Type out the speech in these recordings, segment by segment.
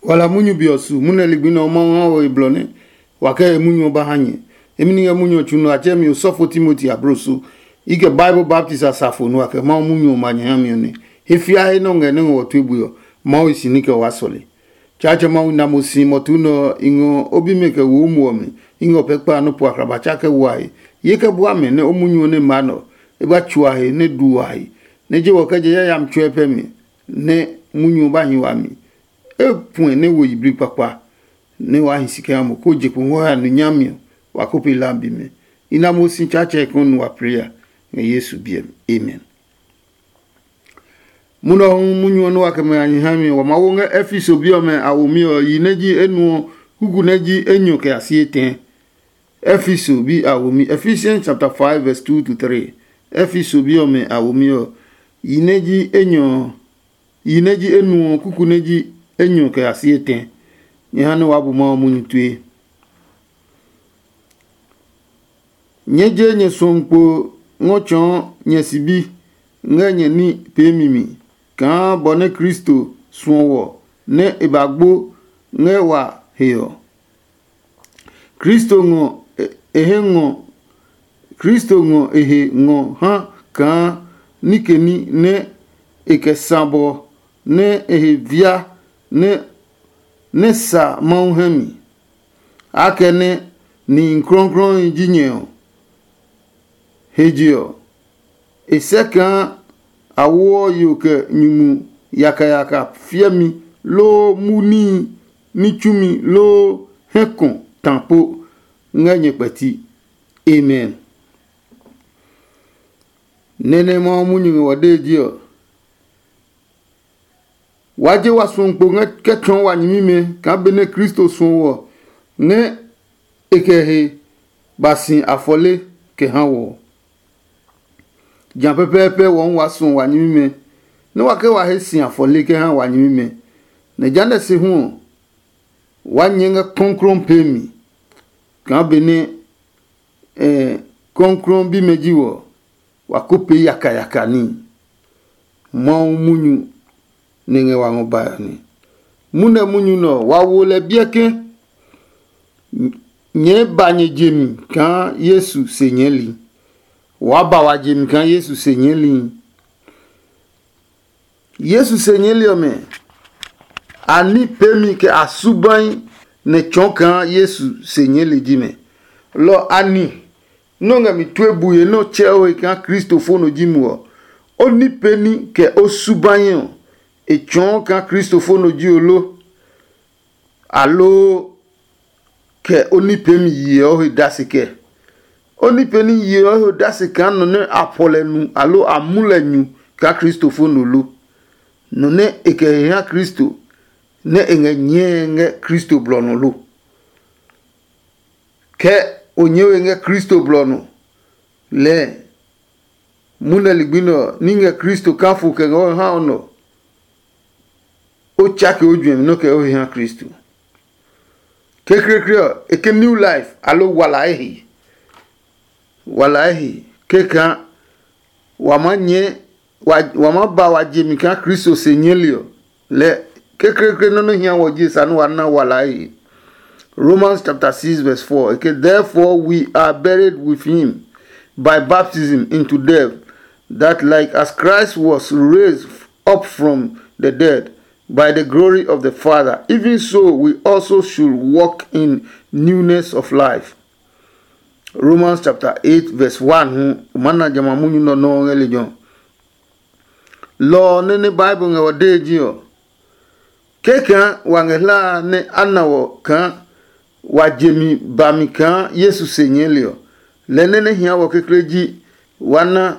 wala munyu biosu muneli gbino mo iblone wake munyu bahanye emini munyu chuno achemi usofo Timothy abroso ige Bible Baptist asafo no wake ma munyu manyamione ifia eno ngene wotu ebuyo ma isinike wasole chacha ma una mosi motuno ingo obimeke wo muomi ingo pekpa no po akraba chake wai yeke buame ne omunyu ne mano eba chuahe ne duai ne je wokaje ya mchwe pemi ne munyu banyi wami point ne wo ibri papa ne wa hisike amo ko je kunwo ya no nyamio wa kopi lambi me ina mosi chacha ekonu wa prayer ne Yesu biem amen. Muno munyu no akame anyi hami wa mawonga Efeso biome awomio yineji enu hugu neji enyo ke asieten. Efeso bi awomi Ephesians chapter 5 verse 2 to 3. Efeso biome awomio yineji enu kuku neji enyo ke asieten. Nyehane wabu ma munyu tue. Nyeje nye sonko ngochon nyesibi ngenye ni pemimi. Kan bone Kristo sonwo ne ibagbo ne wa heyo. Kristo ngo ehe ngo ha kan nikeni ne ekesabo ne ehe via ne sa mauhemi. Akene ni nkronkron injinyo. Hejio. Esekan awo yuke nyumu yaka fiemi lo muni nichumi lo hekon tampo nganye peti amen. Nene ma munyu wadejio waje wasonpo ngeton wanyimime kan bene Kristo sonwo ne ekehe basin afole ke hanwo jan pepepe won wasun wanyimime ne wake wa hesin afole ke han wanyimime ne jande se hu wanyenga konkron pemi kan bene konkron bi mejiwo wakope yaka ni mo munyu nenge wa ngoba ni mune munyu no wawo le bieke nye banye jemi kan Yesu senyeli waba wa jemi kan Yesu senyeli ome ani pemi ke asuban ne chonkan Yesu senyeli jime lo ani nonga mi twebuye no cheo kan Kristofono jimuo oni peni ke osuban e chonkan Kristofono jiolo alo ke oni pemi ye dasike oni peni ye dasike no ne apolenu alo amulenyu ka Kristofono lo no ne eke ya Kristo ne enye Kristo blono lo ke onyewe nge Kristo blono le muna ligbino ninge Kristo kafu ke go ha ono o chake ojuen no ke o ya Kristo ke krekre eke new life alo walahi ke ka wamanye wamaba wajemi ka Kristo senyelio le ke krekre no hia woje sanu wana walahi. Romans chapter 6 verse 4. Okay, therefore we are buried with him by baptism into death, that like as Christ was raised up from the dead by the glory of the Father, even so we also should walk in newness of life. Romans chapter 8 verse 1. Mana jama munyu no religion. Lo nene Bible nga wadejio. Keka wangela ne anawo kan wajemi bamika Yesu senyelio lenene hia wakekreji wana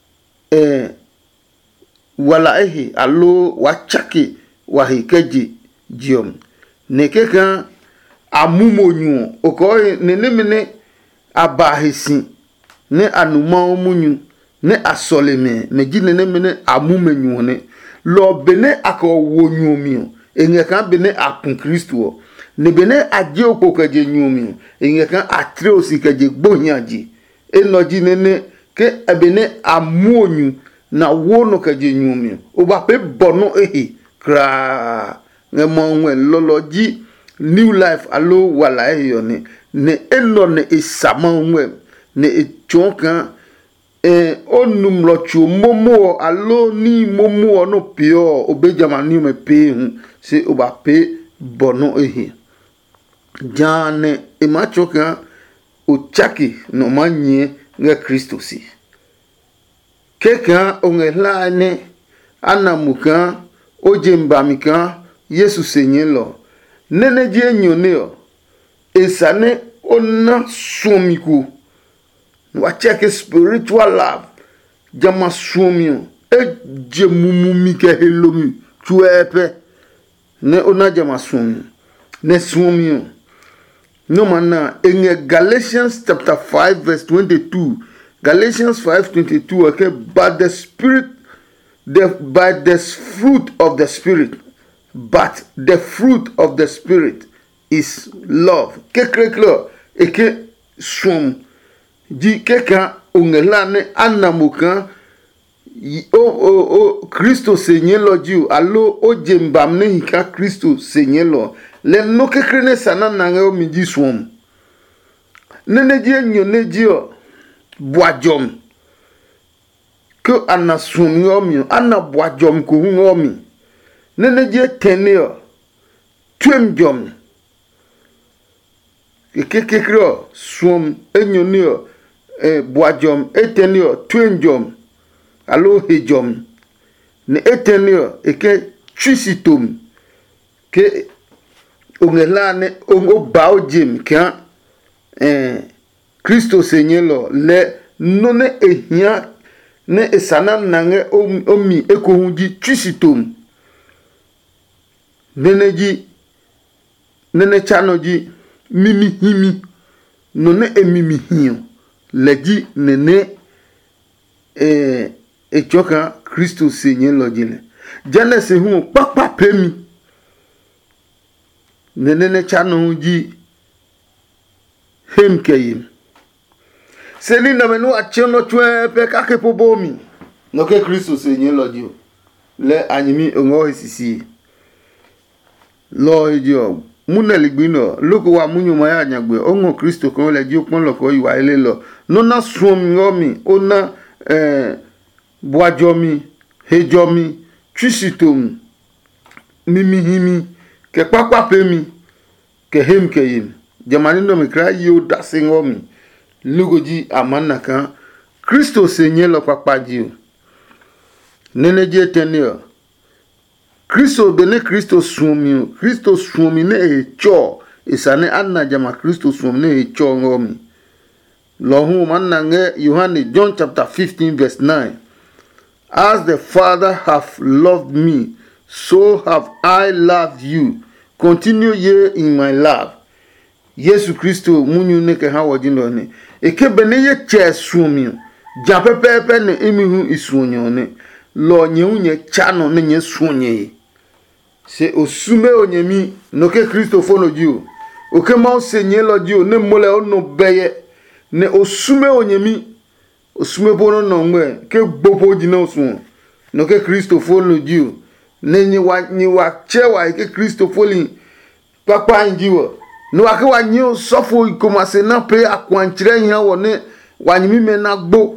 wala ehi alo wachaki wahikeji jiom nekeka amumonyu okoi nenemene abahisi ne anuma omunyu ne asoleme meji nenemene amumenyu ne lo bene akowonyu mi engeka bene akun Kristo ne bene aje opokaje nyumi engeka atre osikaje gbonyaji enoji nene ke ebene amuonyu na wono kaje nyumi oba pe bono ehi kra ngemonwe loloji new life alo wala yo ne elo ne isamanwe ne echonkan onum lochu momo alo ni momo no pio obejama ni me pe hu se oba pe bono ehi jane emachoka uchaki no manye nge Kristo si keka ongela ne anamuka ojembamika Yesu senyelo nene je nyoneo esane ona sumiku wa check spiritual love jama sumio je mumumi ke helomi tuepe ne ona jama sumio ne sumio no mana in Galatians chapter 5 verse 22 Galatians 5:22 okay but the spirit by the fruit of the spirit but the fruit of the spirit is love kekreklo eke sum di keka ungelane anamuka o Kristo senyelo jiu alo o jembamne hika Kristo senyelo le no kekrene sana nange o miji sum nene die nyone jio boajom ko anasum yomi ana boajom ko ngomi nene die teneo twem jom kekekro sum enyonio boajom etenio twem jom alo hejom ne etenio eke twisitum ke ongelane ongo baojim ka Kristo senyelo le none ehia ne esana nange omi ekohunji twisitum nene chanoji mimi himi none emimi hiyo leji nene echoka Kristo senyelo jile jane se hu papa pemi nene chanoji hemkeyim selina menu achono chwe pe kake pobomi noke Kristo senyelo dio le anyimi ongo hisisi lo ejo muneligbino loko wa munyuma ya nyagbe ongo Kristo ko le ji opon loko iwa ile lo no na sum ngomi ona boajomi hejomi twisitom mimi himi ke papa pemi ke hemkeyim jamani no me kra yo dasingomi lugoji amanaka Kristo senyelo papa jiu nene je tenio Kristo bene Kristo sumi ne echo isane anna jama Kristo sumi ne echo ngomi lohu manange Yohane John chapter 15 verse 9 as the Father hath loved me so have I loved you continue ye in my love Yesu Kristo munyu ne ke hawo jindo ne eke bene ye che sumi ja pepepe ne emihu isunyo ne lo nyunye chano ne nye sunye se osume onyemi no ke Kristo fono jiu o ke ma osenye lo jiu ne mole ono beye ne osume onyemi osume bono no ngwe ke gbopo jina osun no ke Kristo fono jiu ne nyi wa chewa ke Kristo foli papa njiwo no ake wa nyi sofo ikomase na pe akwanchire yan wo ne wanyimi me na gbo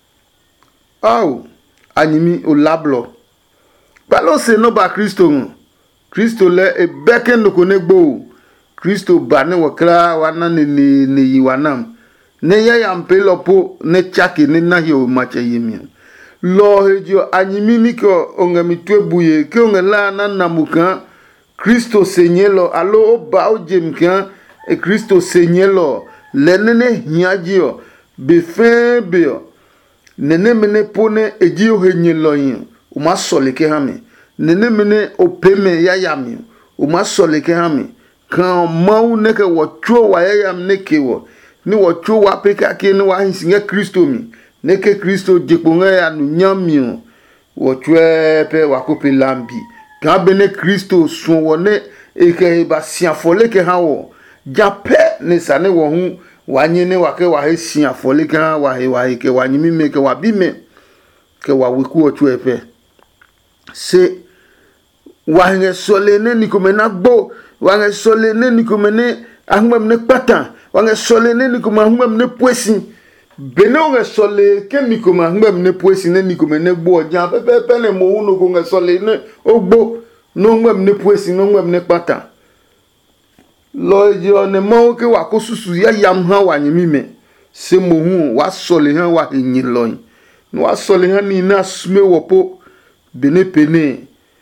au anyimi o lablo balo se no ba Kristo le ebeke no konegbo Kristo ba ne wakra wana ne yiwanam ne ya yampelopo ne chaki ne na yo mache yimi lo hejo anyimi niko ongami twebuye ke ongela na namuka Kristo senyelo alo oba ojemka Kristo senyelo le nene hiajio befebio nene mene pone ejio henyelo yin o ma solike hame nene mene opeme yayami o ma solike hame kan mau neke wocho wa yayam neke wo ni wocho wa peka ke ni wa hinsinga Kristo mi neke Kristo jeponga ya nu nyamio wocho pe wakope lambi kan bene Kristo sun wone eke ba siafole ke hawo jape ne sane wo hu wanyene wake wa he siafole ke wa he ke wanyimi me ke wa bime ke wa wiku wocho epe se wange sole ne nikomena gbo wange sole ne nikomene ahmem ne patan wange sole ne nikoma ahmem ne poesi bene wange sole ke nikoma ahmem ne poesi ne nikomene gbo jan pepe ne mo unu ko nge sole ne ogbo no ahmem ne poesi no ahmem ne patan lo je ne mo ke wa ko susu ya yam ha wanyimi me se mo hu wa sole ha wa yin loyin no wa sole ha ni na sume wopo bene pene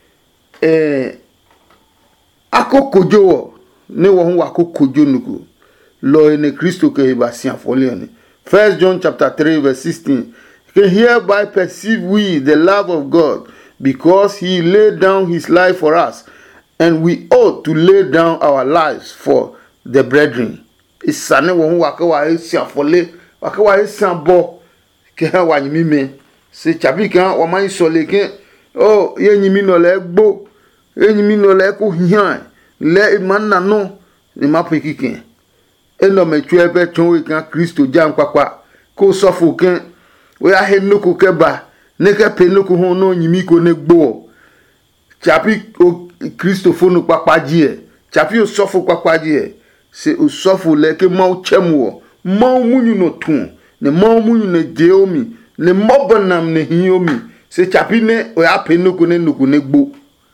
akokojo ne wo hu akokojo nuku lo ene Kristo ke ba sian folione. 1 John chapter 3 verse 16. Hereby perceive we the love of God, because he laid down his life for us, and we ought to lay down our lives for the brethren. Isane wo hu akawa sian fole akawa sian bo ke ha wa nyimi me se chabi kan o man sole ke o ye nyimi no le gbo enyimi no le ko hian le manna no ni mapikikin eno metwe be tonwe kan Kristo jam kwakwa ko sofu kan we ahe nuku keba ne ke pe nuku ho no nyimi ko ne gbo chapi o Kristo fonu papaji e chapi o sofu papaji e se o sofu le ke mau chemwo mau munyu no tun ne mau munyu ne jeomi ne mobonam ne hiomi se chapi ne o ape nuku ne gbo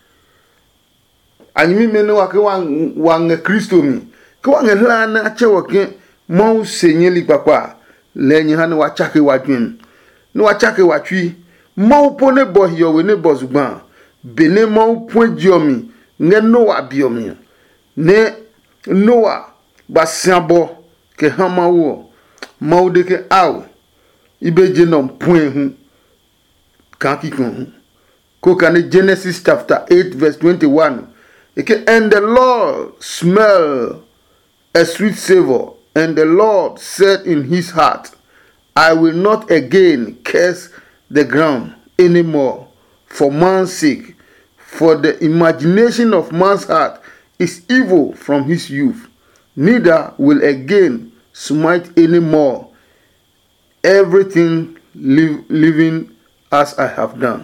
anyimi mene wake wange Kristo mi ko wange lana achewo ke mo senyeli papa lenyi hane wachake wadwem no wachake watwi mo pone bo hiyo we ne bozugban bene mo pojiomi ne Noah biomi ne Noah basiabo ke hamawo mo de ke aw ibeje no point hu kan kikun ko kan Genesis chapter 8 verse 21. And the Lord smelled a sweet savor, and the Lord said in his heart, I will not again curse the ground anymore for man's sake, for the imagination of man's heart is evil from his youth. Neither will again smite anymore everything living as I have done.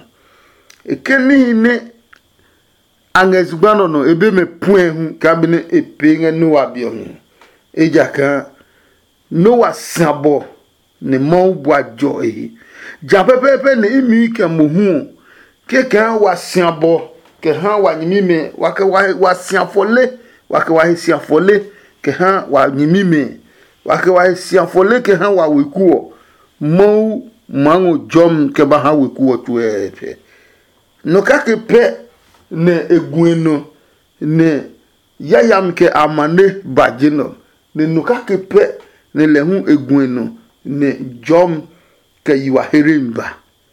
Angezubano no ebe me point hu kabine epenge Noah biomi ejaka Noah sabo ne mo bua joy ja pepepe ne imi ke mo hu ke kan wa sabo ke han wa nyimi me wa siafole wa siafole ke han wa nyimi me wa siafole ke han wa wekuo mo mango jom ke ba ha wekuo tu efe no ka ke pe ne egueno ne yayam ke amane bajino ne nuka ke pe ne lehu egueno ne jom ke yiwa herimba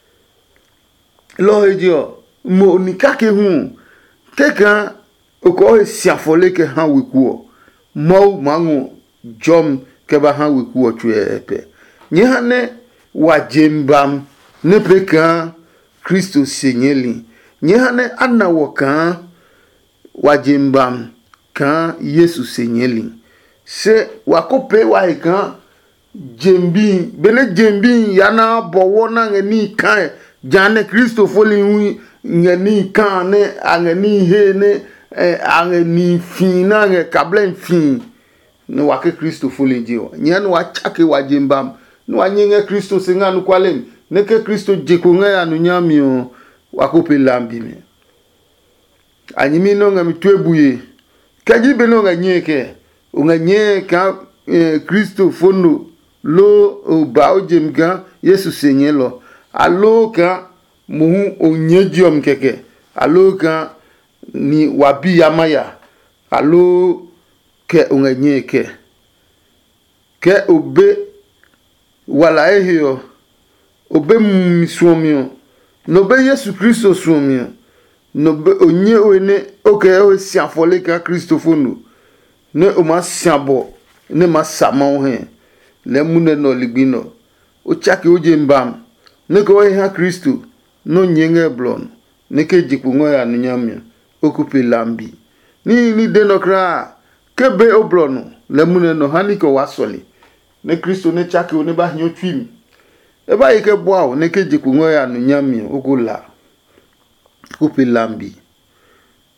lo ejo mo nika ke hu teka oko siafole ke han wekuo mo mangu jom ke ba han wekuo tuepe nyehane wajembam ne peka Kristo senyeli nyehane anawokan wajimbam kan Yesu senyeli se wakope waikan jembi bele jembi yana bowo na ngeni kan jane Kristo foli hu ngeni kan ne angeni he ne angeni fina nge kablen fin ne wake Kristo foli jiwa nyane wachake wajimbam no wanyenge Kristo singanu kwalem neke Kristo jikunga anu nyamio wakope lambi me anyimi no ngami twebuye kaji be no nganyeke unganye ka Kristo fono lo obaojem ga Yesu senyelo alo ka mu onyejom keke alo ka ni wabi yamaya alo ke unganyeke ke obe wala ehio obe miswomio no be Yesu Kristo swomio no be onye one oke o siafole ka Kristo fono ne o ma siabo ne ma sama he le mune no ligbino o chake oje mbam ne ko ha Kristo no nyenge blon ne ke jikungo ya nunyamia okupe lambi ni denokra kebe oblonu le mune no haniko wasoli ne Kristo ne chake o ne ba hyo twim e ba yike boa ne ke jikungo ya nunyamia okula okupe lambi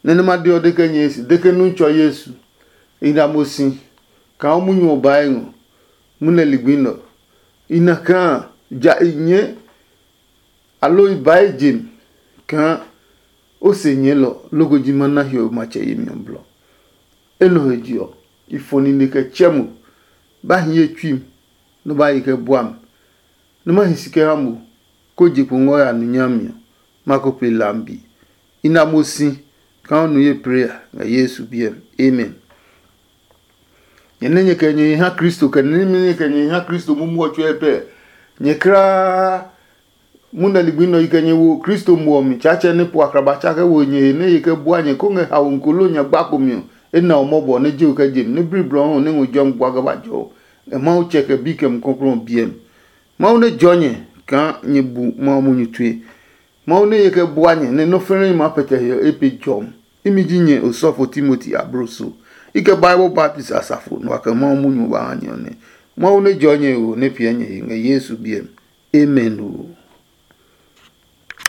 nene ma dio de ke nyesi de ke nu cho Yesu ina mosi ka o munyo ba ngo muna ligbino ina ka ja inye alo ibai jin ka o se nye logo ji mana hio ma che yimi omblo elo hejio ifoni ne ke chemu ba hie twim no ba yike buam no ma hisike hamu ko jipu ngo ya nunyamio mako pe lambi ina mosi ka onu ye prayer na Yesu biem amen yenenye kenye ha Kristo kenye kenye ha Kristo mumu ocho epe nyekra muna ligbino ikenye wo Kristo muomi chache ne po akraba chake wo nye ne yike buanye konge ha onkolo nya gbakomio ena omobo ne je okajem ne bribro ho ne ngojom gwagabajo e ma o cheke bikem konkron biem ma o ne jonye ka nyebu ma o nyutwe ma o ne yike buanye ne no fere ma pete yo epe jom imijinye osofo Timothy abroso ike Bible Baptist asafo no aka ma o munyu ba anyone ma o ne jonye o ne pianye nge Yesu biem amen o